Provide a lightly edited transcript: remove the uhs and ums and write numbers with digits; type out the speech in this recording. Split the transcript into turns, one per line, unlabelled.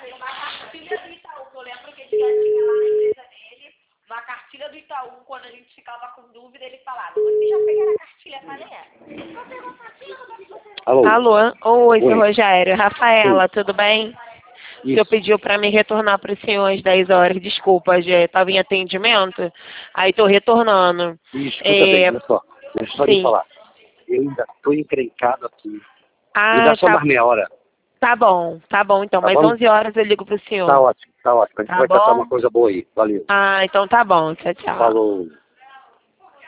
uma cartilha do Itaú, que eu lembro que ele já tinha lá na empresa dele, uma cartilha do Itaú, quando a gente ficava com dúvida, ele falava, você já pegaram a cartilha? Eu falei, Você pegou a cartilha?
Alô?
Alô? Oi, seu Rogério. Rafaela,
Oi.
tudo bem? O senhor
Isso.
pediu para me retornar para o senhor às 10 horas. Desculpa, estava em atendimento. Aí estou retornando.
Isso, escuta bem, olha só. Deixa eu só lhe
Sim.
falar. Eu ainda estou encrencado aqui. Me
Ah,
dá só mais meia hora.
tá bom então.
Tá
Mais
bom?
11 horas eu ligo pro senhor.
Tá ótimo, tá ótimo. A gente
Tá
vai catar
bom?
uma coisa boa aí. Valeu.
Ah, então tá bom. Tchau, tchau.
Falou.